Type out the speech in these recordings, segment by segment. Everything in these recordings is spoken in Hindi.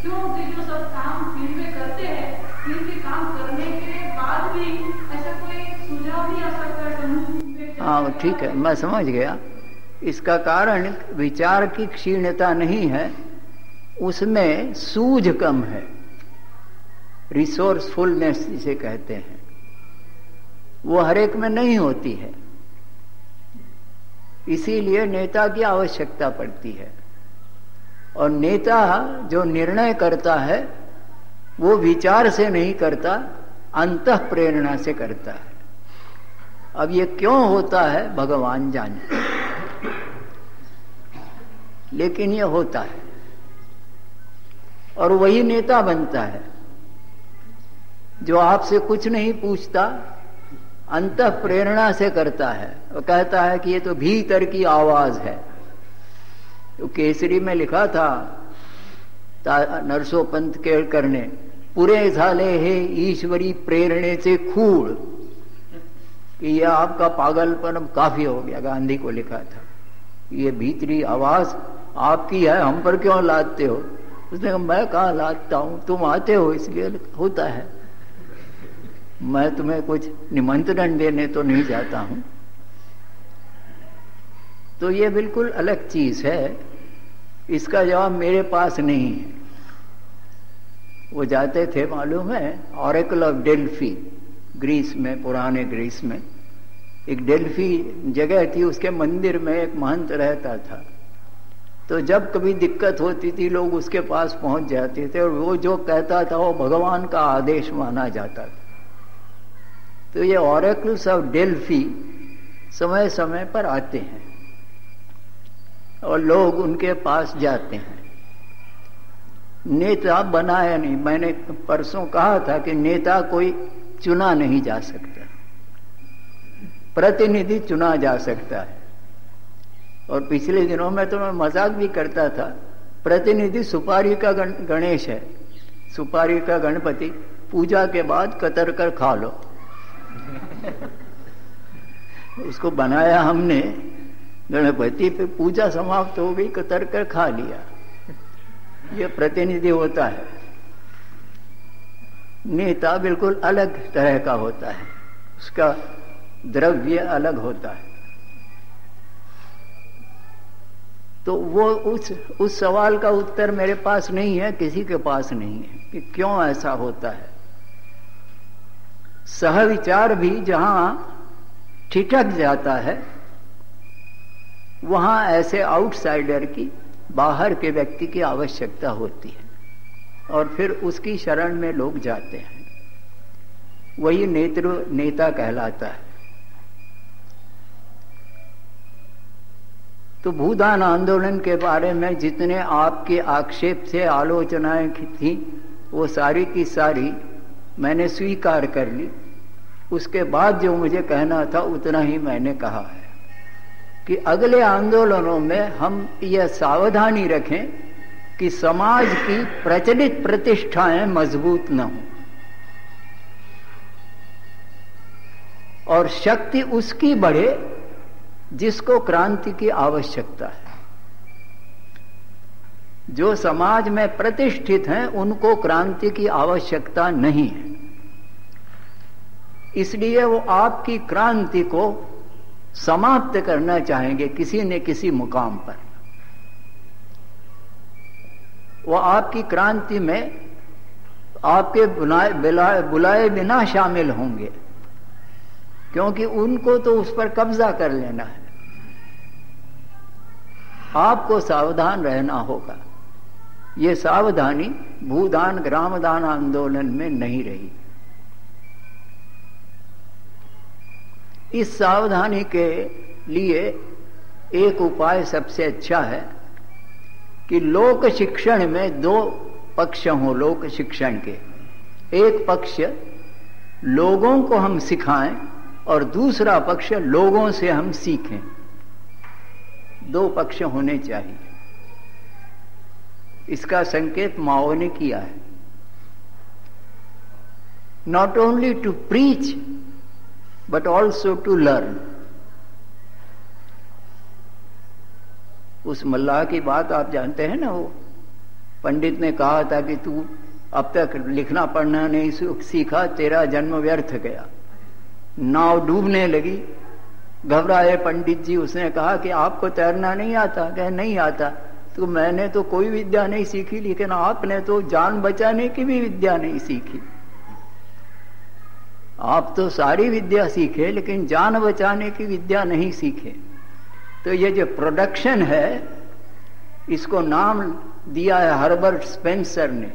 क्योंकि जो सब काम फील्ड में करते हैं, फील्ड के काम करने के बाद भी ऐसा कोई सुझाव नहीं आ सकता है? हाँ ठीक है, मैं समझ गया। इसका कारण विचार की क्षीणता नहीं है, उसमें सूझ कम है, रिसोर्सफुलनेस जिसे कहते हैं, वो हर एक में नहीं होती है। इसीलिए नेता की आवश्यकता पड़ती है। और नेता जो निर्णय करता है वो विचार से नहीं करता, अंतः प्रेरणा से करता है। अब ये क्यों होता है भगवान जानते, लेकिन ये होता है और वही नेता बनता है जो आपसे कुछ नहीं पूछता, अंतः प्रेरणा से करता है। वो कहता है कि ये तो भीतर की आवाज है। तो केसरी में लिखा था नरसोपंत केळकर ने, पुरे झाले हे ईश्वरी प्रेरणेचे खूळ, कि ये आपका पागलपन काफी हो गया। गांधी को लिखा था, ये भीतरी आवाज आपकी है, हम पर क्यों लादते हो? उसने कहा मैं कहाँ लादता हूं, तुम आते हो इसलिए होता है, मैं तुम्हें कुछ निमंत्रण देने तो नहीं जाता हूं। तो ये बिल्कुल अलग चीज है, इसका जवाब मेरे पास नहीं है। वो जाते थे मालूम है, ऑरेकल ऑफ डेल्फी, ग्रीस में, पुराने ग्रीस में एक डेल्फी जगह थी, उसके मंदिर में एक महंत रहता था। तो जब कभी दिक्कत होती थी लोग उसके पास पहुंच जाते थे और वो जो कहता था वो भगवान का आदेश माना जाता था। तो ये ऑरेकल्स ऑफ डेल्फी समय समय पर आते हैं और लोग उनके पास जाते हैं। नेता बनाया नहीं, मैंने परसों कहा था कि नेता कोई चुना नहीं जा सकता, प्रतिनिधि चुना जा सकता है। और पिछले दिनों में तो मैं मजाक भी करता था, प्रतिनिधि सुपारी का गणेश है, सुपारी का गणपति, पूजा के बाद कतर कर खा लो। उसको बनाया हमने गणपति पे, पूजा समाप्त हो गई, कतर कर खा लिया। ये प्रतिनिधि होता है। नेता बिल्कुल अलग तरह का होता है, उसका द्रव्य अलग होता है। तो वो उस सवाल का उत्तर मेरे पास नहीं है, किसी के पास नहीं है कि क्यों ऐसा होता है। सहविचार भी जहां ठिठक जाता है वहां ऐसे आउटसाइडर की, बाहर के व्यक्ति की आवश्यकता होती है और फिर उसकी शरण में लोग जाते हैं। वही नेता कहलाता है। तो भूदान आंदोलन के बारे में जितने आपके आक्षेप से आलोचनाएं थी वो सारी की सारी मैंने स्वीकार कर ली। उसके बाद जो मुझे कहना था उतना ही मैंने कहा है कि अगले आंदोलनों में हम यह सावधानी रखें कि समाज की प्रचलित प्रतिष्ठाएं मजबूत न हों और शक्ति उसकी बढ़े जिसको क्रांति की आवश्यकता है। जो समाज में प्रतिष्ठित हैं उनको क्रांति की आवश्यकता नहीं है, इसलिए वो आपकी क्रांति को समाप्त करना चाहेंगे किसी न किसी मुकाम पर। वो आपकी क्रांति में आपके बुलाए बिना शामिल होंगे, क्योंकि उनको तो उस पर कब्जा कर लेना है। आपको सावधान रहना होगा। ये सावधानी भूदान ग्रामदान आंदोलन में नहीं रही। इस सावधानी के लिए एक उपाय सबसे अच्छा है कि लोक शिक्षण में दो पक्ष हों। लोक शिक्षण के एक पक्ष लोगों को हम सिखाएं और दूसरा पक्ष लोगों से हम सीखें। दो पक्ष होने चाहिए। इसका संकेत माओ ने किया है। Not only to preach but also to learn। उस मल्लाह की बात आप जानते हैं ना, वो पंडित ने कहा था कि तू अब तक लिखना पढ़ना नहीं सीखा, तेरा जन्म व्यर्थ गया। नाव डूबने लगी, घबराए पंडित जी। उसने कहा कि आपको तैरना नहीं आता? कहे नहीं आता। तो मैंने तो कोई विद्या नहीं सीखी, लेकिन आपने तो जान बचाने की भी विद्या नहीं सीखी। आप तो सारी विद्या सीखे, लेकिन जान बचाने की विद्या नहीं सीखे। तो ये जो प्रोडक्शन है, इसको नाम दिया है हर्बर्ट स्पेंसर ने,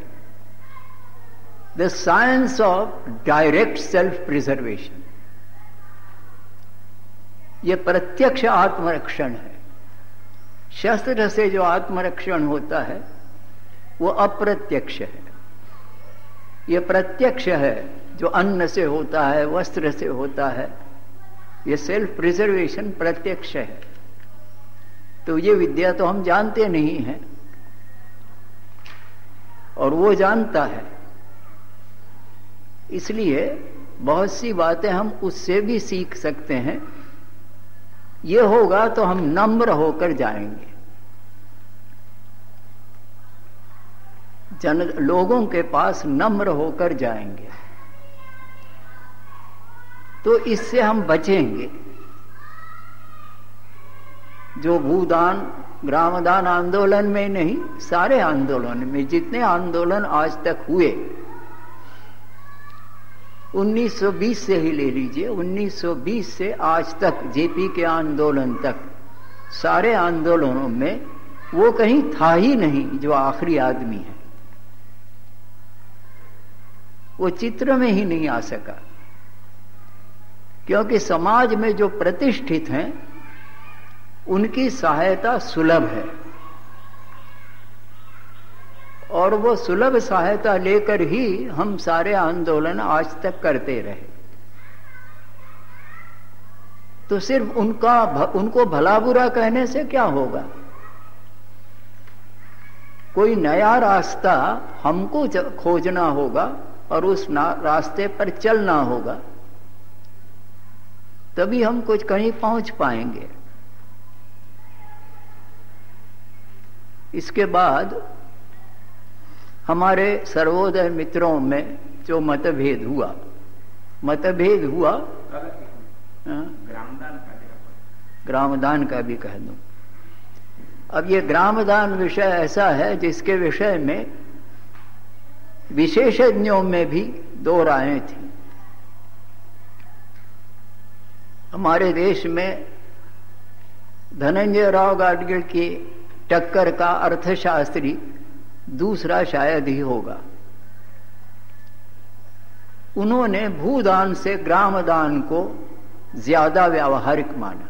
the science of direct self preservation. ये प्रत्यक्ष आत्मरक्षण है। शस्त्र से जो आत्मरक्षण होता है वो अप्रत्यक्ष है। ये प्रत्यक्ष है जो अन्न से होता है, वस्त्र से होता है। ये सेल्फ प्रिजर्वेशन प्रत्यक्ष है। तो ये विद्या तो हम जानते नहीं हैं, और वो जानता है। इसलिए बहुत सी बातें हम उससे भी सीख सकते हैं। ये होगा तो हम नम्र होकर जाएंगे। लोगों के पास नम्र होकर जाएंगे, तो इससे हम बचेंगे। जो भूदान ग्रामदान आंदोलन में नहीं, सारे आंदोलन में, जितने आंदोलन आज तक हुए, 1920 से ही ले लीजिए, 1920 से आज तक, जेपी के आंदोलन तक, सारे आंदोलनों में वो कहीं था ही नहीं जो आखिरी आदमी है। वो चित्र में ही नहीं आ सका, क्योंकि समाज में जो प्रतिष्ठित हैं उनकी सहायता सुलभ है, और वो सुलभ सहायता लेकर ही हम सारे आंदोलन आज तक करते रहे। तो सिर्फ उनको भला बुरा कहने से क्या होगा? कोई नया रास्ता हमको खोजना होगा और उस रास्ते पर चलना होगा, तभी हम कुछ कहीं पहुंच पाएंगे। इसके बाद हमारे सर्वोदय मित्रों में जो मतभेद हुआ ग्रामदान का भी कह दूं। अब ये ग्रामदान विषय ऐसा है जिसके विषय में विशेषज्ञों में भी दो रायें थी। हमारे देश में धनंजय राव गाडगिल की टक्कर का अर्थशास्त्री दूसरा शायद ही होगा। उन्होंने भूदान से ग्रामदान को ज्यादा व्यावहारिक माना।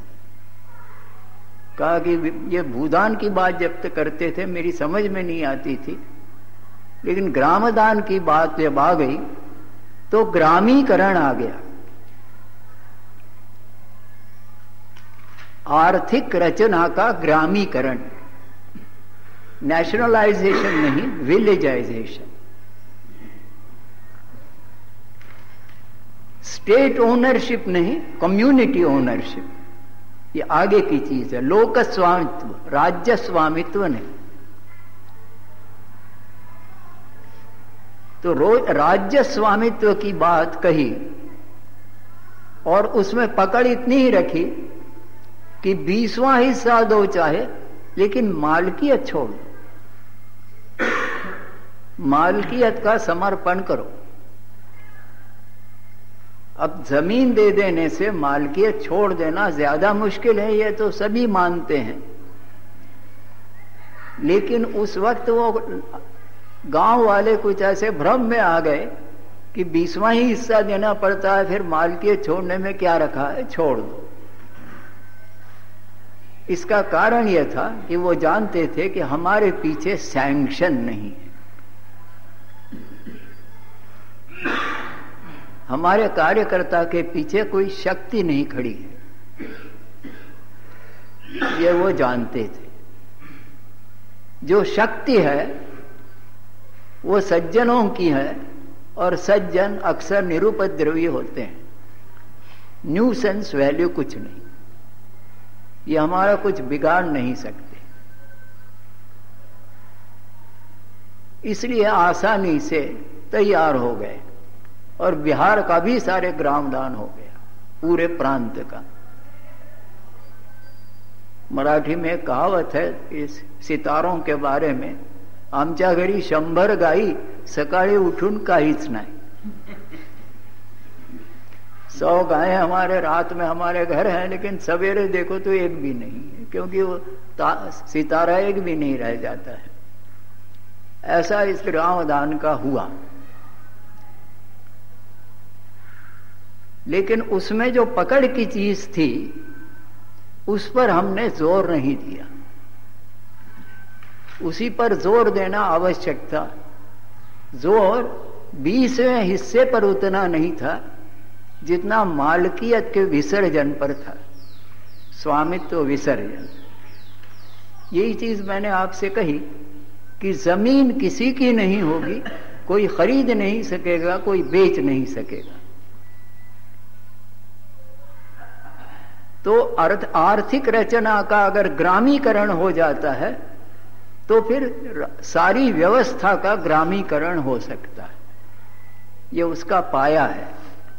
कहा कि ये भूदान की बात जब तक करते थे मेरी समझ में नहीं आती थी, लेकिन ग्रामदान की बात जब आ गई तो ग्रामीकरण आ गया। आर्थिक रचना का ग्रामीकरण, नेशनलाइजेशन नहीं, विलेजाइजेशन। स्टेट ओनरशिप नहीं, कम्युनिटी ओनरशिप। ये आगे की चीज है। लोक स्वामित्व, राज्य स्वामित्व नहीं। तो राज्य स्वामित्व की बात कही और उसमें पकड़ इतनी ही रखी कि 20वां हिस्सा दो चाहे, लेकिन मालकियत छोड़ दो, मालकियत का समर्पण करो। अब जमीन दे देने से मालकियत छोड़ देना ज्यादा मुश्किल है, ये तो सभी मानते हैं। लेकिन उस वक्त वो गांव वाले कुछ ऐसे भ्रम में आ गए कि 20वां ही हिस्सा देना पड़ता है, फिर मालकियत छोड़ने में क्या रखा है, छोड़ दो। इसका कारण यह था कि वो जानते थे कि हमारे पीछे सैंक्शन नहीं है, हमारे कार्यकर्ता के पीछे कोई शक्ति नहीं खड़ी है, ये वो जानते थे। जो शक्ति है वो सज्जनों की है, और सज्जन अक्सर निरुपद्रवी होते हैं। न्यूसेंस वैल्यू कुछ नहीं, ये हमारा कुछ बिगाड़ नहीं सकते। इसलिए आसानी से तैयार हो गए और बिहार का भी सारे ग्राम दान हो गया, पूरे प्रांत का। मराठी में एक कहावत है इस सितारों के बारे में, आमच्या घरी 100 गाई, सकाळी उठून काहीच नाही। 100 गायें हमारे रात में हमारे घर हैं, लेकिन सवेरे देखो तो एक भी नहीं है, क्योंकि वो सितारा एक भी नहीं रह जाता है। ऐसा इस ग्राम दान का हुआ। लेकिन उसमें जो पकड़ की चीज थी उस पर हमने जोर नहीं दिया, उसी पर जोर देना आवश्यक था। जोर 20वें हिस्से पर उतना नहीं था जितना मालकियत के विसर्जन पर था, स्वामित्व विसर्जन। यही चीज मैंने आपसे कही कि जमीन किसी की नहीं होगी, कोई खरीद नहीं सकेगा, कोई बेच नहीं सकेगा। तो आर्थिक रचना का अगर ग्रामीकरण हो जाता है तो फिर सारी व्यवस्था का ग्रामीकरण हो सकता है। ये उसका पाया है।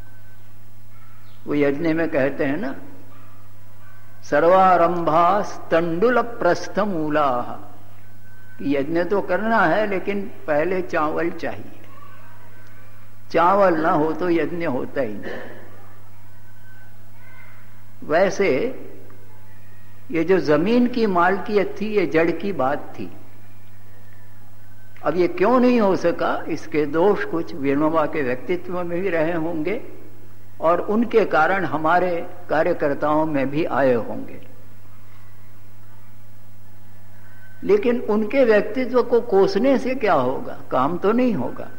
वो यज्ञ में कहते हैं ना, सर्वारंभा तंडुल प्रस्थ मूला। यज्ञ तो करना है लेकिन पहले चावल चाहिए, चावल ना हो तो यज्ञ होता ही नहीं। वैसे ये जो जमीन की मालकियत थी ये जड़ की बात थी। अब ये क्यों नहीं हो सका, इसके दोष कुछ विनोबा के व्यक्तित्व में भी रहे होंगे और उनके कारण हमारे कार्यकर्ताओं में भी आए होंगे। लेकिन उनके व्यक्तित्व को कोसने से क्या होगा, काम तो नहीं होगा।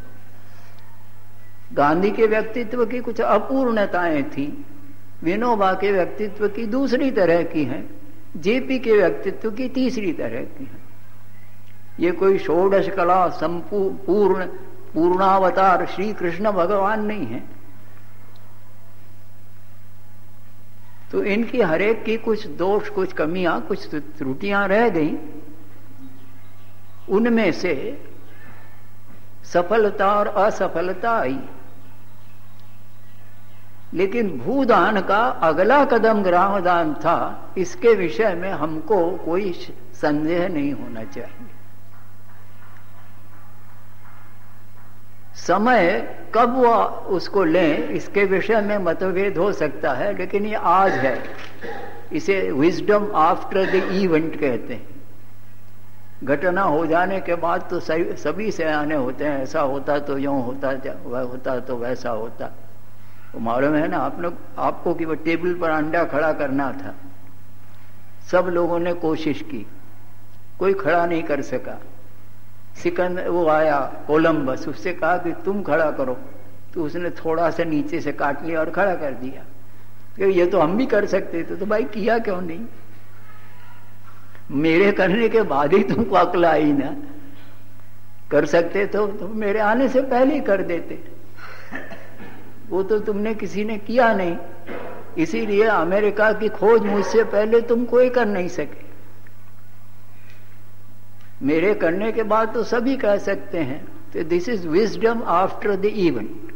गांधी के व्यक्तित्व की कुछ अपूर्णताएं थी, विनोबा के व्यक्तित्व की दूसरी तरह की हैं, जेपी के व्यक्तित्व की तीसरी तरह की हैं। ये कोई षोडश कला संपूर्ण पूर्णावतार श्री कृष्ण भगवान नहीं है। तो इनकी हरेक की कुछ दोष, कुछ कमियां, कुछ त्रुटियां रह गई। उनमें से सफलता और असफलता आई। लेकिन भूदान का अगला कदम ग्रामदान था, इसके विषय में हमको कोई संदेह नहीं होना चाहिए। समय कब वो उसको लें इसके विषय में मतभेद हो सकता है, लेकिन ये आज है। इसे विजडम आफ्टर द इवेंट कहते हैं। घटना हो जाने के बाद तो सभी सयाने होते हैं, ऐसा होता तो यूं होता, वह होता तो वैसा होता। वो मालूम है ना आपको कि वो टेबल पर अंडा खड़ा करना था, सब लोगों ने कोशिश की, कोई खड़ा नहीं कर सका। सिकंदर वो आया कोलंबस, उससे कहा कि तुम खड़ा करो, तो उसने थोड़ा सा नीचे से काट लिया और खड़ा कर दिया। तो ये तो हम भी कर सकते थे, तो भाई किया क्यों नहीं? मेरे करने के बाद ही तुमको अक्ल आई ना। कर सकते तो मेरे आने से पहले ही कर देते। वो तो तुमने किसी ने किया नहीं, इसीलिए अमेरिका की खोज मुझसे पहले तुम कोई कर नहीं सके। मेरे करने के बाद तो सभी कह सकते हैं। तो this is wisdom after the event.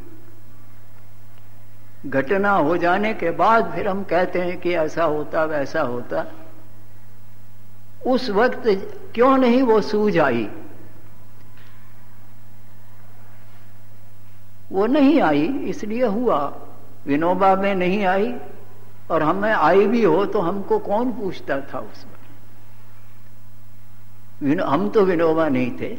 घटना हो जाने के बाद फिर हम कहते हैं कि ऐसा होता वैसा होता। उस वक्त क्यों नहीं वो सूझ आई? वो नहीं आई, इसलिए हुआ। विनोबा में नहीं आई, और हमें आई भी हो तो हमको कौन पूछता था उस वक्त? हम तो विनोबा नहीं थे।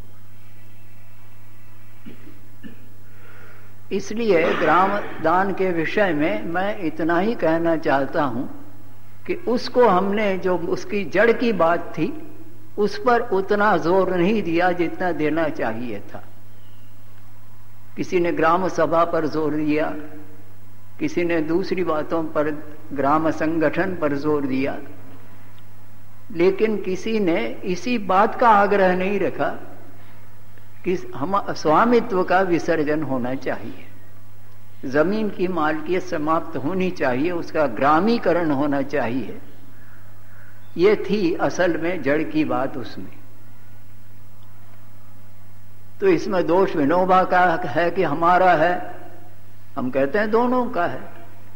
इसलिए ग्राम दान के विषय में मैं इतना ही कहना चाहता हूं कि उसको हमने, जो उसकी जड़ की बात थी, उस पर उतना जोर नहीं दिया जितना देना चाहिए था। किसी ने ग्राम सभा पर जोर दिया, किसी ने दूसरी बातों पर, ग्राम संगठन पर जोर दिया, लेकिन किसी ने इसी बात का आग्रह नहीं रखा कि हम स्वामित्व का विसर्जन होना चाहिए, जमीन की मालकियत समाप्त होनी चाहिए, उसका ग्रामीकरण होना चाहिए। ये थी असल में जड़ की बात उसमें। तो इसमें दोष विनोबा का है कि हमारा है? हम कहते हैं दोनों का है।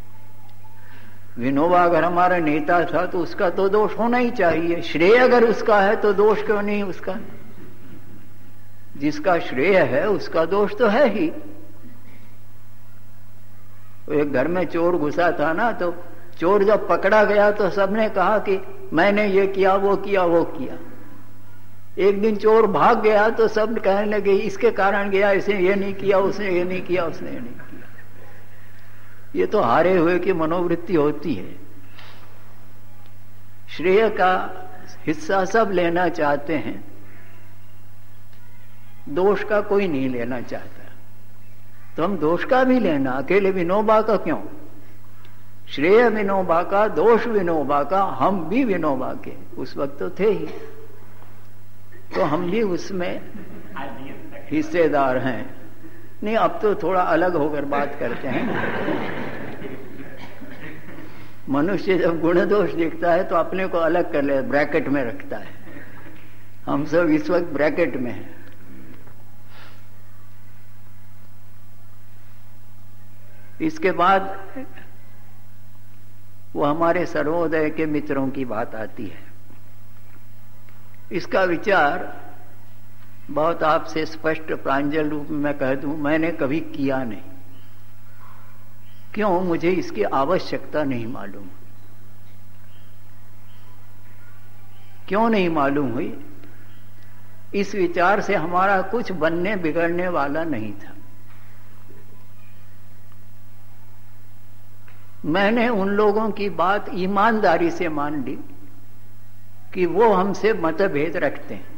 विनोबा अगर हमारा नेता था तो उसका तो दोष होना ही चाहिए। श्रेय अगर उसका है तो दोष क्यों नहीं उसका? जिसका श्रेय है उसका दोष तो है ही। एक घर में चोर घुसा था ना, तो चोर जब पकड़ा गया तो सबने कहा कि मैंने ये किया, वो किया, वो किया। एक दिन चोर भाग गया तो सब कहने लगे इसके कारण गया, इसने ये नहीं किया, उसने ये नहीं किया, उसने ये नहीं किया। ये तो हारे हुए की मनोवृत्ति होती है। श्रेय का हिस्सा सब लेना चाहते हैं, दोष का कोई नहीं लेना चाहता। तो हम दोष का भी लेना, अकेले विनोबा का क्यों? श्रेय विनोबा का, दोष विनोबा का, हम भी विनोबा के उस वक्त तो थे ही, तो हम भी उसमें हिस्सेदार हैं। नहीं, अब तो थोड़ा अलग होकर बात करते हैं। मनुष्य जब गुण दोष देखता है तो अपने को अलग कर ले, ब्रैकेट में रखता है। हम सब इस वक्त ब्रैकेट में हैं। इसके बाद वो हमारे सर्वोदय के मित्रों की बात आती है। इसका विचार बहुत आपसे स्पष्ट प्रांजल रूप में मैं कह दूं, मैंने कभी किया नहीं। क्यों? मुझे इसकी आवश्यकता नहीं मालूम। क्यों नहीं मालूम हुई? इस विचार से हमारा कुछ बनने बिगड़ने वाला नहीं था। मैंने उन लोगों की बात ईमानदारी से मान ली कि वो हमसे मतभेद रखते हैं।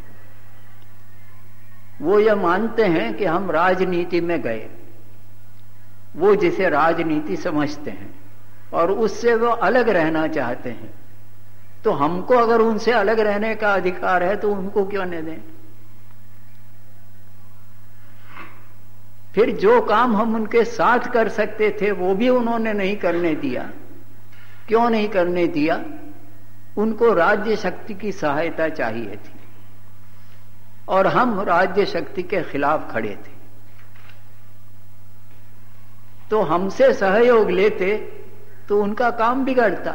वो ये मानते हैं कि हम राजनीति में गए, वो जिसे राजनीति समझते हैं, और उससे वो अलग रहना चाहते हैं। तो हमको अगर उनसे अलग रहने का अधिकार है तो उनको क्यों नहीं दें? फिर जो काम हम उनके साथ कर सकते थे वो भी उन्होंने नहीं करने दिया। क्यों नहीं करने दिया? उनको राज्य शक्ति की सहायता चाहिए थी और हम राज्य शक्ति के खिलाफ खड़े थे। तो हमसे सहयोग लेते तो उनका काम बिगड़ता।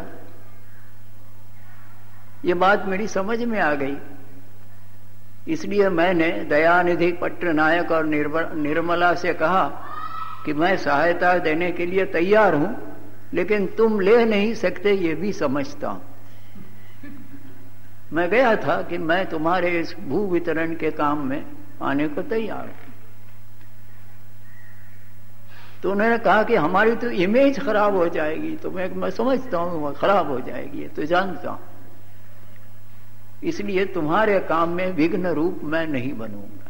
ये बात मेरी समझ में आ गई। इसलिए मैंने दयानिधि पट्टनायक और निर्मला से कहा कि मैं सहायता देने के लिए तैयार हूं, लेकिन तुम ले नहीं सकते ये भी समझता हूं। मैं गया था कि मैं तुम्हारे इस भू वितरण के काम में आने को तैयार हूं। तो उन्होंने कहा कि हमारी तो इमेज खराब हो जाएगी। तो मैं समझता हूं खराब हो जाएगी, तो जानता हूं, इसलिए तुम्हारे काम में विघ्न रूप मैं नहीं बनूंगा।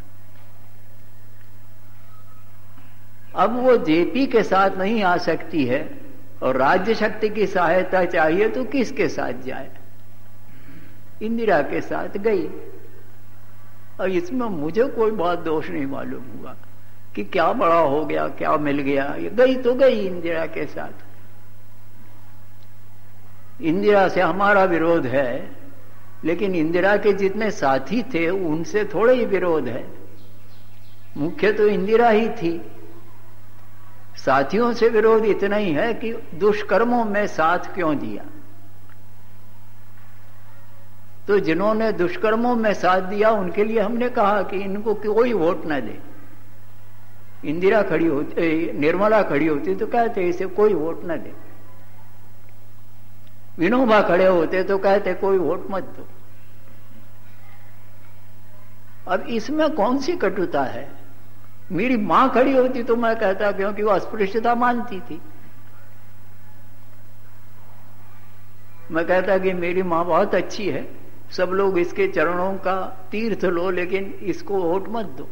अब वो जेपी के साथ नहीं आ सकती है और राज्य शक्ति की सहायता चाहिए, तो किसके साथ जाए? इंदिरा के साथ गई। और इसमें मुझे कोई बहुत दोष नहीं मालूम हुआ कि क्या बड़ा हो गया, क्या मिल गया। ये गई तो गई इंदिरा के साथ। इंदिरा से हमारा विरोध है, लेकिन इंदिरा के जितने साथी थे उनसे थोड़ा ही विरोध है। मुख्य तो इंदिरा ही थी। साथियों से विरोध इतना ही है कि दुष्कर्मों में साथ क्यों दिया। तो जिन्होंने दुष्कर्मों में साथ दिया उनके लिए हमने कहा कि इनको कोई वोट न दे। इंदिरा खड़ी होती, निर्मला खड़ी होती तो कहते इसे कोई वोट न दे। विनोबा खड़े होते तो कहते कोई वोट मत दो। अब इसमें कौन सी कटुता है? मेरी मां खड़ी होती तो मैं कहता, क्योंकि वो अस्पृश्यता मानती थी। मैं कहता कि मेरी मां बहुत अच्छी है, सब लोग इसके चरणों का तीर्थ लो, लेकिन इसको वोट मत दो।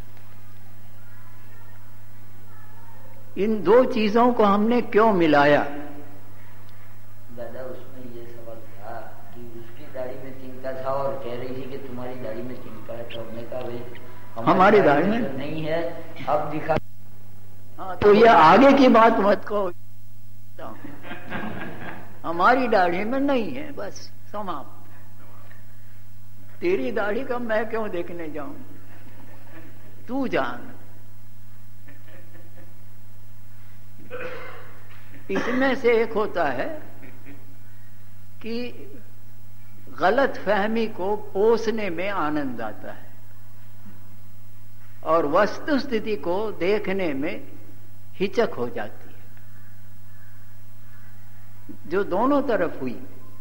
इन दो चीजों को हमने क्यों मिलाया? दादा, उसमें ये सवाल था कि उसकी दाढ़ी में तिनका था और कह रही थी कि तुम्हारी दाढ़ी में तिनका है। तो हमने कहा भाई हमारी दाढ़ी में नहीं है, अब दिखा। हाँ, तो ये आगे की बात मत कहो। हमारी दाढ़ी में नहीं है, बस समाप्त। तेरी दाढ़ी का मैं क्यों देखने जाऊं? तू जान। इसमें से एक होता है कि गलत फहमी को पोसने में आनंद आता है और वस्तु स्थिति को देखने में हिचक हो जाती है, जो दोनों तरफ हुई।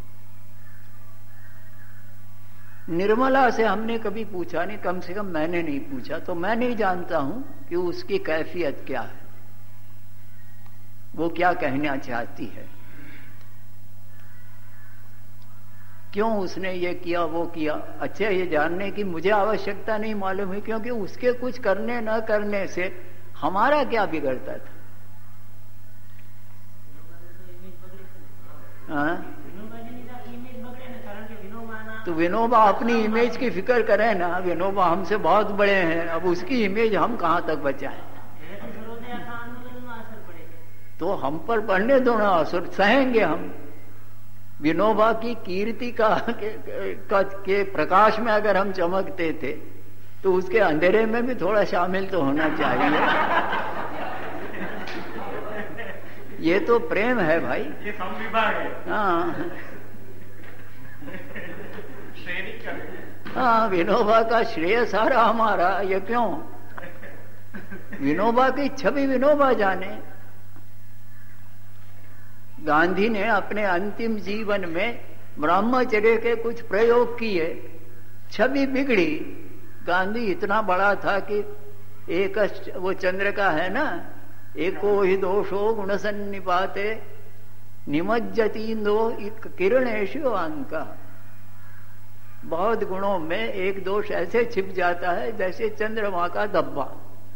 निर्मला से हमने कभी पूछा नहीं, कम से कम मैंने नहीं पूछा, तो मैं नहीं जानता हूं कि उसकी कैफियत क्या है, वो क्या कहना चाहती है, क्यों उसने ये किया वो किया। अच्छा, ये जानने की मुझे आवश्यकता नहीं मालूम है, क्योंकि उसके कुछ करने न करने से हमारा क्या बिगड़ता था। हाँ? तो विनोबा अपनी इमेज की फिक्र करे ना, विनोबा हमसे बहुत बड़े हैं, अब उसकी इमेज हम कहां तक बचाएं। तो हम पर पढ़ने दो ना, असर सहेंगे हम। विनोबा की कीर्ति के प्रकाश में अगर हम चमकते थे तो उसके अंधेरे में भी थोड़ा शामिल तो होना चाहिए। ये तो प्रेम है भाई, ये संविभाग है। हाँ हाँ, विनोबा का श्रेय सारा हमारा। ये क्यों? विनोबा की छवि विनोबा जाने। गांधी ने अपने अंतिम जीवन में ब्रह्मचर्य के कुछ प्रयोग किए, छवि बिगड़ी। गांधी इतना बड़ा था कि एक वो चंद्र का है ना, एको ही दोषो गुण सन्निपाते निमज्जतींदो किरणेषु अंका। बहुत गुणों में एक दोष ऐसे छिप जाता है जैसे चंद्रमा का धब्बा।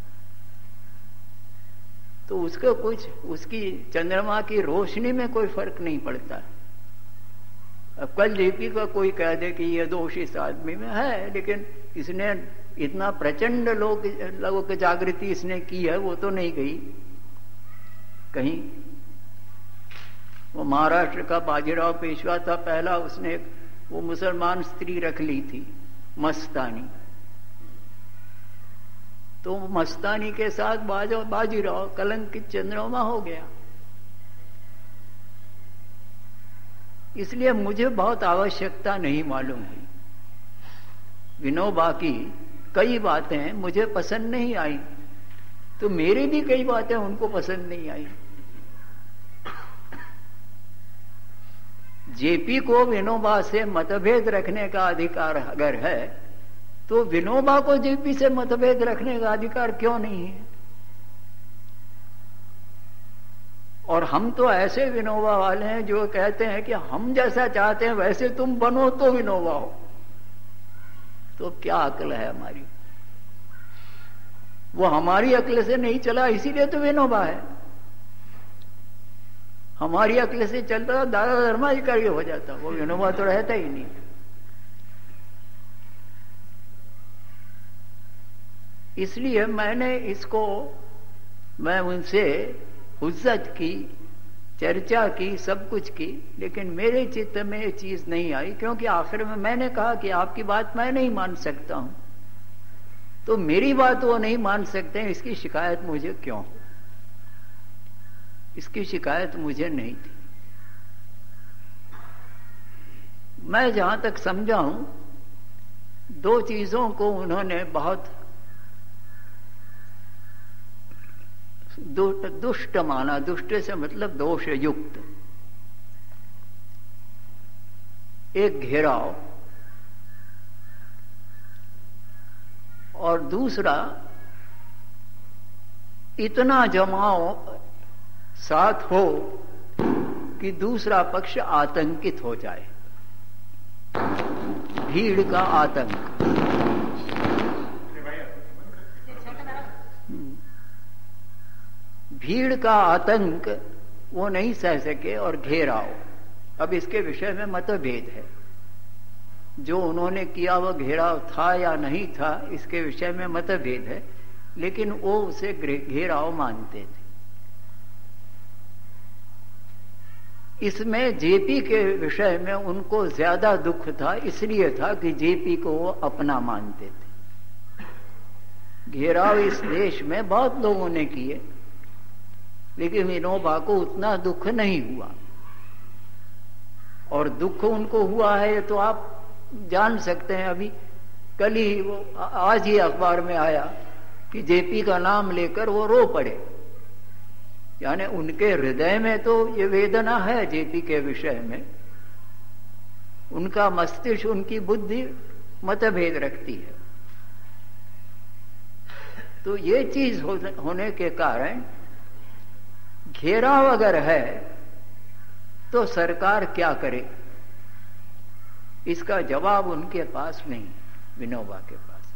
तो उसको कुछ, उसकी चंद्रमा की रोशनी में कोई फर्क नहीं पड़ता। अब कल जेपी का कोई कह दे कि यह दोष इस आदमी में है, लेकिन इसने इतना प्रचंड लोगों की जागृति इसने की है, वो तो नहीं गई कहीं। वो महाराष्ट्र का बाजीराव पेशवा था पहला, उसने वो मुसलमान स्त्री रख ली थी मस्तानी, तो मस्तानी के साथ बाजीराव कलंकित चंद्रमा हो गया। इसलिए मुझे बहुत आवश्यकता नहीं मालूम है। विनोबा की कई बातें मुझे पसंद नहीं आई, तो मेरी भी कई बातें उनको पसंद नहीं आई। जेपी को विनोबा से मतभेद रखने का अधिकार अगर है, तो विनोबा को जेपी से मतभेद रखने का अधिकार क्यों नहीं है? और हम तो ऐसे विनोबा वाले हैं जो कहते हैं कि हम जैसा चाहते हैं वैसे तुम बनो तो विनोबा हो। तो क्या अक्ल है हमारी? वो हमारी अक्ल से नहीं चला, इसीलिए तो विनोबा है। हमारी अक्ल से चलता दादा धर्माधिकारी हो जाता, वो विनोबा तो रहता ही नहीं। इसलिए मैंने इसको, मैं उनसे हुज्जत की, चर्चा की, सब कुछ की, लेकिन मेरे चित्त में ये चीज नहीं आई, क्योंकि आखिर में मैंने कहा कि आपकी बात मैं नहीं मान सकता हूं, तो मेरी बात वो नहीं मान सकते हैं, इसकी शिकायत मुझे क्यों? इसकी शिकायत मुझे नहीं थी। मैं जहां तक समझा हूं, दो चीजों को उन्होंने बहुत दुष्ट माना। दुष्ट से मतलब दोष युक्त। एक घेराव और दूसरा इतना जमाव साथ हो कि दूसरा पक्ष आतंकित हो जाए। भीड़ का आतंक। भीड़ का आतंक वो नहीं सह सके और घेराव। अब इसके विषय में मतभेद है। जो उन्होंने किया वो घेराव था या नहीं था, इसके विषय में मतभेद है, लेकिन वो उसे घेराव मानते थे। इसमें जेपी के विषय में उनको ज्यादा दुख था, इसलिए था कि जेपी को वो अपना मानते थे। घेराव इस देश में बहुत लोगों ने किए, लेकिन विनोबा को उतना दुख नहीं हुआ। और दुख उनको हुआ है तो आप जान सकते हैं। अभी कल ही वो आज ही अखबार में आया कि जेपी का नाम लेकर वो रो पड़े। यानी उनके हृदय में तो ये वेदना है जेपी के विषय में, उनका मस्तिष्क, उनकी बुद्धि मतभेद रखती है। तो ये चीज होने के कारण घेराव अगर है तो सरकार क्या करे, इसका जवाब उनके पास नहीं, विनोबा के पास।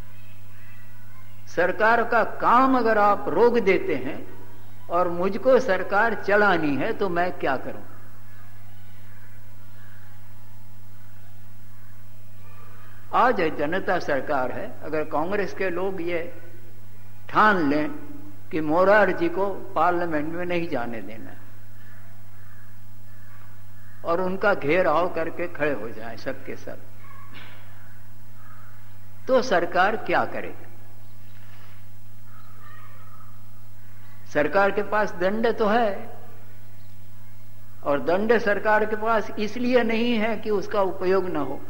सरकार का काम अगर आप रोक देते हैं और मुझको सरकार चलानी है तो मैं क्या करूं? आज जनता सरकार है। अगर कांग्रेस के लोग ये ठान लें कि मोरारजी को पार्लियामेंट में नहीं जाने देना और उनका घेराव करके खड़े हो जाए सबके सब, तो सरकार क्या करे? सरकार के पास दंड तो है, और दंड सरकार के पास इसलिए नहीं है कि उसका उपयोग ना हो।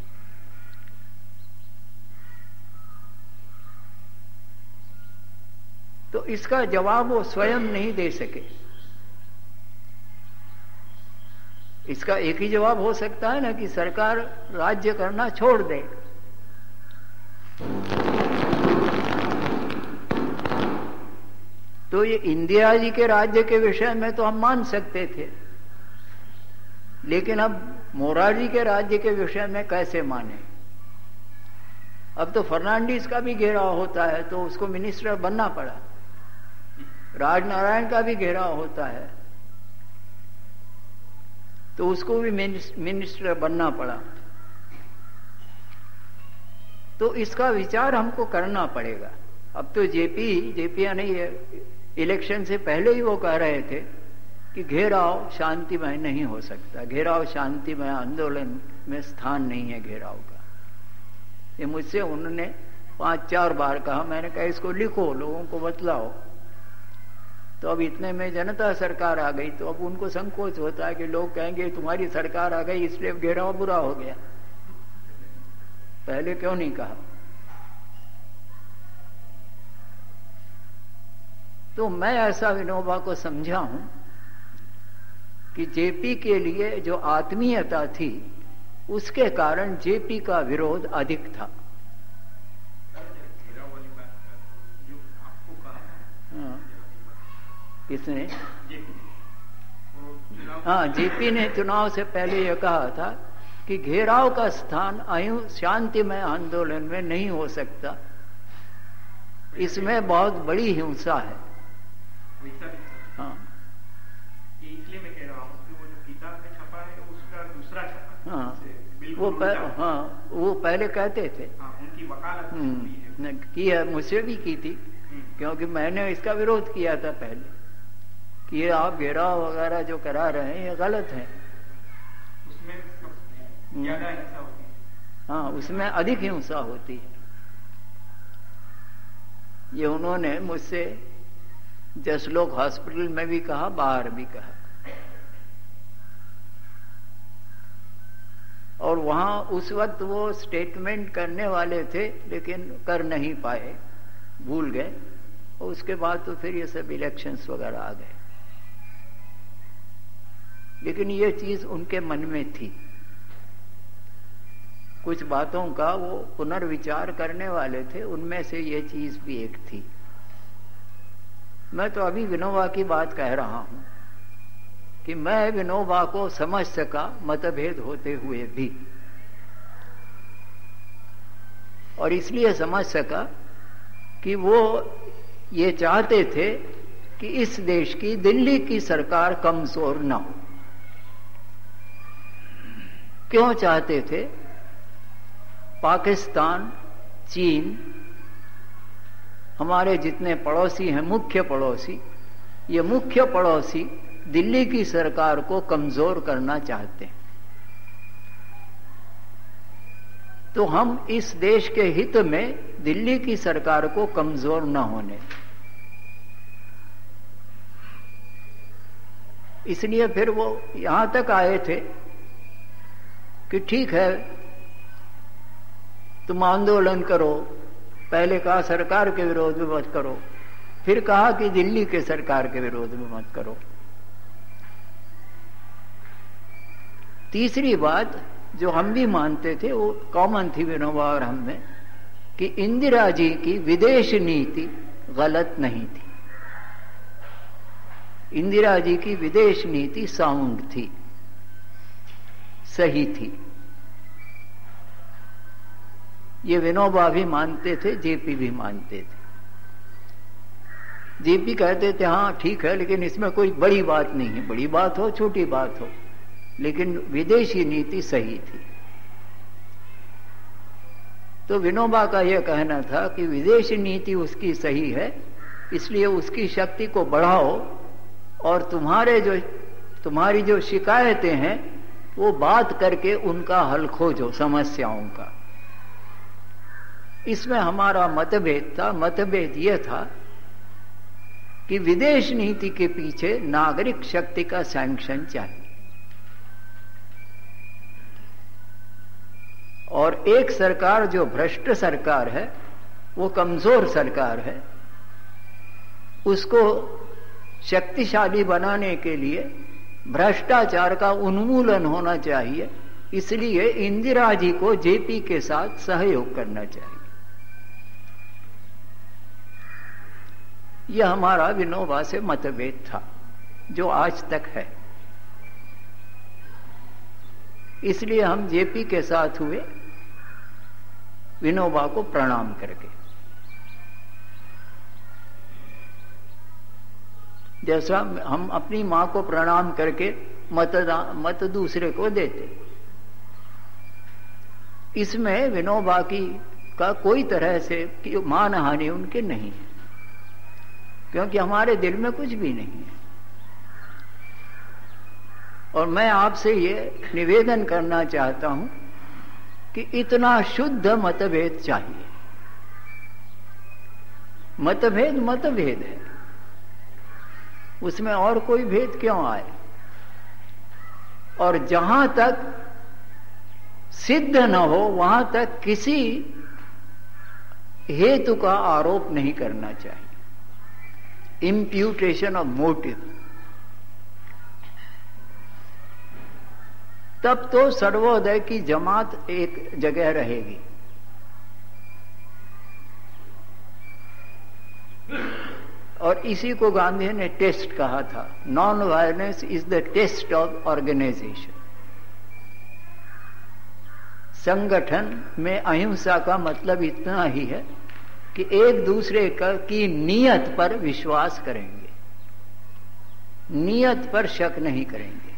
तो इसका जवाब वो स्वयं नहीं दे सके। इसका एक ही जवाब हो सकता है ना कि सरकार राज्य करना छोड़ दे। तो ये इंदिरा जी के राज्य के विषय में तो हम मान सकते थे, लेकिन अब मोरारजी के राज्य के विषय में कैसे माने? अब तो फर्नांडिस का भी घेराव होता है तो उसको मिनिस्टर बनना पड़ा, राजनारायण का भी घेराव होता है तो उसको भी मिनिस्टर बनना पड़ा। तो इसका विचार हमको करना पड़ेगा। अब तो जेपी नहीं, इलेक्शन से पहले ही वो कह रहे थे कि घेराव शांतिमय नहीं हो सकता, घेराव शांतिमय आंदोलन में स्थान नहीं है घेराव का। ये मुझसे उन्होंने 5-4 बार कहा। मैंने कहा इसको लिखो, लोगों को बतलाओ। तो अब इतने में जनता सरकार आ गई, तो अब उनको संकोच होता है कि लोग कहेंगे तुम्हारी सरकार आ गई इसलिए घेराव बुरा हो गया, पहले क्यों नहीं कहा? तो मैं ऐसा विनोबा को समझा हूं कि जेपी के लिए जो आत्मीयता थी उसके कारण जेपी का विरोध अधिक था। किसने? हाँ, जेपी ने चुनाव से पहले यह कहा था कि घेराव का स्थान शांतिमय आंदोलन में नहीं हो सकता, इसमें बहुत बड़ी हिंसा है। हाँ, इसलिए मैं कह रहा हूँ कि वो जो किताब में छपा है उसका दूसरा छपा। हाँ, वो पहले कहते थे। हाँ, उनकी वकालत की है, मुझसे भी की थी, क्योंकि मैंने इसका विरोध किया था पहले कि ये आप घेराव वगैरह जो करा रहे हैं ये गलत है। उसमें ज्यादा हिंसा होती है। हाँ, उसमें अधिक हिंसा होती है। ये उन्होंने मुझसे जसलोक हॉस्पिटल में भी कहा, बाहर भी कहा। और वहां उस वक्त वो स्टेटमेंट करने वाले थे लेकिन कर नहीं पाए, भूल गए। और उसके बाद तो फिर ये सब इलेक्शंस वगैरह आ गए। लेकिन ये चीज उनके मन में थी, कुछ बातों का वो पुनर्विचार करने वाले थे, उनमें से ये चीज भी एक थी। मैं तो अभी विनोबा की बात कह रहा हूं कि मैं विनोबा को समझ सका मतभेद होते हुए भी, और इसलिए समझ सका कि वो ये चाहते थे कि इस देश की, दिल्ली की सरकार कमजोर न हो। क्यों चाहते थे? पाकिस्तान, चीन, हमारे जितने पड़ोसी हैं, मुख्य पड़ोसी, ये मुख्य पड़ोसी दिल्ली की सरकार को कमजोर करना चाहते हैं। तो हम इस देश के हित में दिल्ली की सरकार को कमजोर न होने, इसलिए फिर वो यहां तक आए थे कि ठीक है तुम आंदोलन करो। पहले कहा सरकार के विरोध में मत करो, फिर कहा कि दिल्ली के सरकार के विरोध में मत करो। तीसरी बात जो हम भी मानते थे, वो कॉमन थी विनोबा और हम में, कि इंदिरा जी की विदेश नीति गलत नहीं थी। इंदिरा जी की विदेश नीति साउंड थी, सही थी। ये विनोबा भी मानते थे, जेपी भी मानते थे। जेपी कहते थे हाँ ठीक है, लेकिन इसमें कोई बड़ी बात नहीं है, बड़ी बात हो छोटी बात हो, लेकिन विदेशी नीति सही थी। तो विनोबा का यह कहना था कि विदेशी नीति उसकी सही है, इसलिए उसकी शक्ति को बढ़ाओ और तुम्हारी जो शिकायतें हैं वो बात करके उनका हल खोजो, समस्याओं का। इसमें हमारा मतभेद था। मतभेद यह था कि विदेश नीति के पीछे नागरिक शक्ति का सैंक्शन चाहिए, और एक सरकार जो भ्रष्ट सरकार है, वो कमजोर सरकार है, उसको शक्तिशाली बनाने के लिए भ्रष्टाचार का उन्मूलन होना चाहिए। इसलिए इंदिरा जी को जेपी के साथ सहयोग करना चाहिए। यह हमारा विनोबा से मतभेद था, जो आज तक है। इसलिए हम जेपी के साथ हुए, विनोबा को प्रणाम करके। जैसा हम अपनी मां को प्रणाम करके मत दूसरे को देते, इसमें विनोबा का कोई तरह से मानहानि उनके नहीं है, क्योंकि हमारे दिल में कुछ भी नहीं है। और मैं आपसे ये निवेदन करना चाहता हूं कि इतना शुद्ध मतभेद चाहिए। मतभेद मतभेद है, उसमें और कोई भेद क्यों आए। और जहां तक सिद्ध न हो वहां तक किसी हेतु का आरोप नहीं करना चाहिए। इम्प्यूटेशन ऑफ मोटिव, तब तो सर्वोदय की जमात एक जगह रहेगी। और इसी को गांधी ने टेस्ट कहा था। Non violence is the test of organisation. संगठन में अहिंसा का मतलब इतना ही है कि एक दूसरे की नीयत पर विश्वास करेंगे, नीयत पर शक नहीं करेंगे।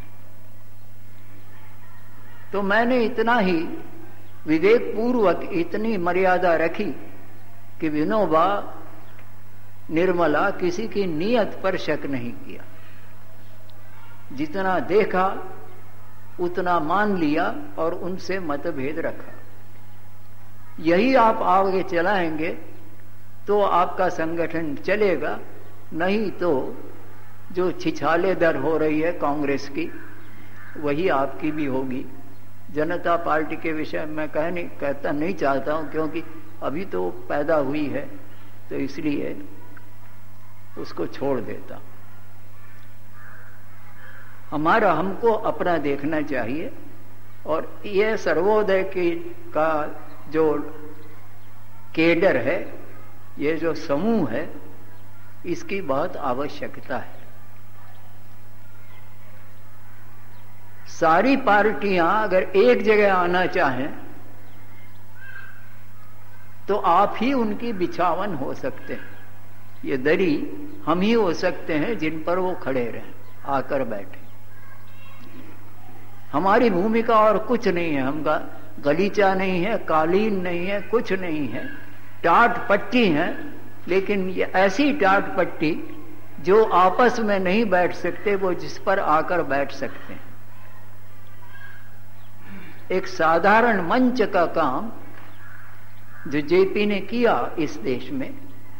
तो मैंने इतना ही विवेकपूर्वक इतनी मर्यादा रखी कि विनोबा निर्मला किसी की नीयत पर शक नहीं किया। जितना देखा उतना मान लिया और उनसे मतभेद रखा। यही आप आगे चलाएंगे तो आपका संगठन चलेगा, नहीं तो जो छिछाले दर हो रही है कांग्रेस की, वही आपकी भी होगी। जनता पार्टी के विषय में कहता नहीं चाहता हूं, क्योंकि अभी तो पैदा हुई है, तो इसलिए उसको छोड़ देता। हमको अपना देखना चाहिए। और यह सर्वोदय का जो केडर है, ये जो समूह है, इसकी बहुत आवश्यकता है। सारी पार्टियां अगर एक जगह आना चाहें तो आप ही उनकी बिछावन हो सकते हैं। ये दरी हम ही हो सकते हैं जिन पर वो खड़े रहें, आकर बैठे। हमारी भूमिका और कुछ नहीं है। हम गलीचा नहीं है, कालीन नहीं है, कुछ नहीं है। टाट पट्टी है, लेकिन ये ऐसी टाट पट्टी जो आपस में नहीं बैठ सकते, वो जिस पर आकर बैठ सकते हैं। एक साधारण मंच का काम जो जेपी ने किया इस देश में,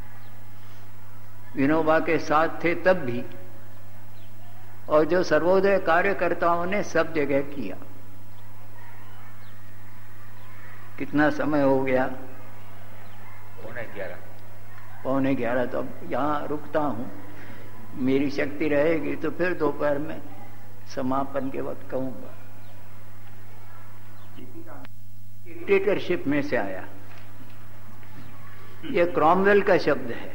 विनोबा के साथ थे तब भी, और जो सर्वोदय कार्यकर्ताओं ने सब जगह किया। कितना समय हो गया? 11:15। तो अब यहाँ रुकता हूं, मेरी शक्ति रहेगी तो फिर दोपहर में समापन के वक्त कहूंगा। डिक्टेटरशिप में से आया, यह क्रॉमवेल का शब्द है।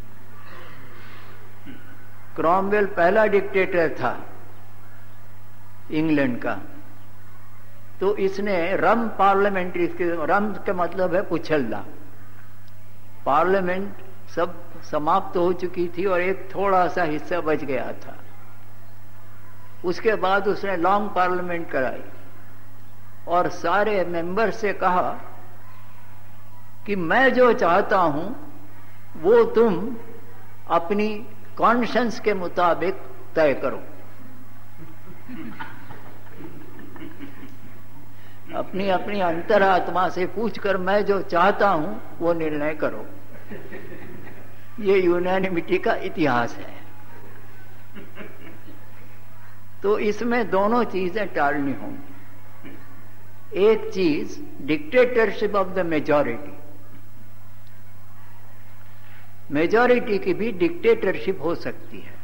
क्रॉमवेल पहला डिक्टेटर था इंग्लैंड का, तो इसने रम पार्लियामेंट्री, रम का मतलब है पुछल्ला, पार्लियामेंट सब समाप्त हो चुकी थी और एक थोड़ा सा हिस्सा बच गया था। उसके बाद उसने लॉन्ग पार्लियामेंट कराई और सारे मेंबर से कहा कि मैं जो चाहता हूं वो तुम अपनी कॉन्शियंस के मुताबिक तय करो, अपनी अपनी अंतरात्मा से पूछकर मैं जो चाहता हूं वो निर्णय करो। ये यूनानिमिटी का इतिहास है। तो इसमें दोनों चीजें टालनी होंगी। एक चीज dictatorship of the majority, majority की भी डिक्टेटरशिप हो सकती है,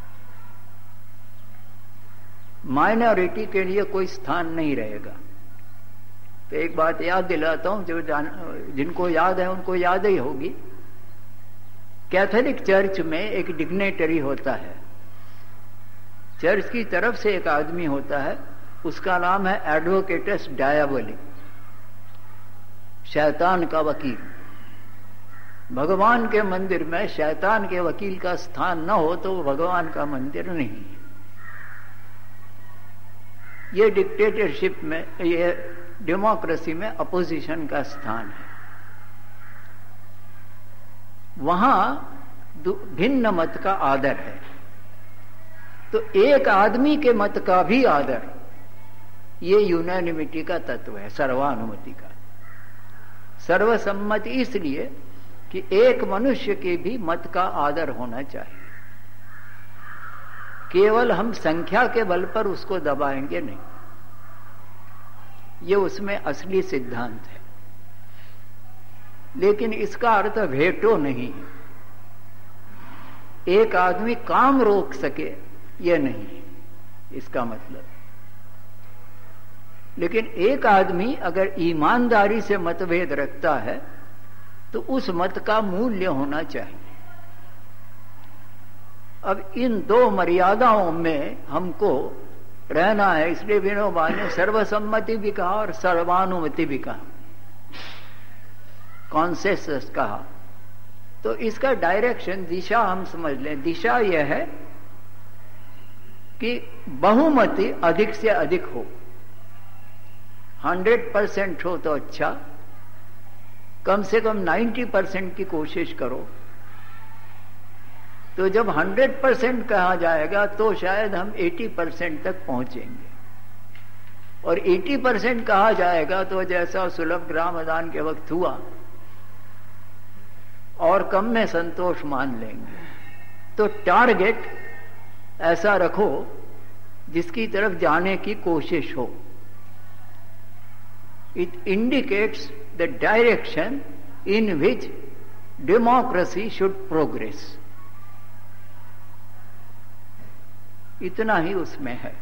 माइनॉरिटी के लिए कोई स्थान नहीं रहेगा। तो एक बात याद दिलाता हूं, जो जिनको याद है उनको याद ही होगी। कैथोलिक चर्च में एक डिग्नेटरी होता है, चर्च की तरफ से एक आदमी होता है, उसका नाम है एडवोकेटस डायबोली, शैतान का वकील। भगवान के मंदिर में शैतान के वकील का स्थान न हो तो भगवान का मंदिर नहीं है। ये डिक्टेटरशिप में, ये डेमोक्रेसी में अपोजिशन का स्थान है। वहां भिन्न मत का आदर है, तो एक आदमी के मत का भी आदर, ये यूनानिमिटी का तत्व है, सर्वानुमति का। सर्वसम्मति इसलिए कि एक मनुष्य के भी मत का आदर होना चाहिए। केवल हम संख्या के बल पर उसको दबाएंगे नहीं, ये उसमें असली सिद्धांत है। लेकिन इसका अर्थ वेटो नहीं है, एक आदमी काम रोक सके यह नहीं है इसका मतलब। लेकिन एक आदमी अगर ईमानदारी से मतभेद रखता है तो उस मत का मूल्य होना चाहिए। अब इन दो मर्यादाओं में हमको रहना है, इसलिए विनोबा ने सर्वसम्मति भी कहा और सर्वानुमति भी कहा, कॉन्सेंसस कहा। तो इसका डायरेक्शन, दिशा हम समझ लें। दिशा यह है कि बहुमति अधिक से अधिक हो, 100% हो तो अच्छा, कम से कम 90% की कोशिश करो। तो जब 100% कहा जाएगा तो शायद हम 80% तक पहुंचेंगे, और 80% कहा जाएगा तो जैसा सुलभ ग्रामदान के वक्त हुआ, और कम में संतोष मान लेंगे। तो टारगेट ऐसा रखो जिसकी तरफ जाने की कोशिश हो। It indicates the direction in which democracy should progress. इतना ही उसमें है।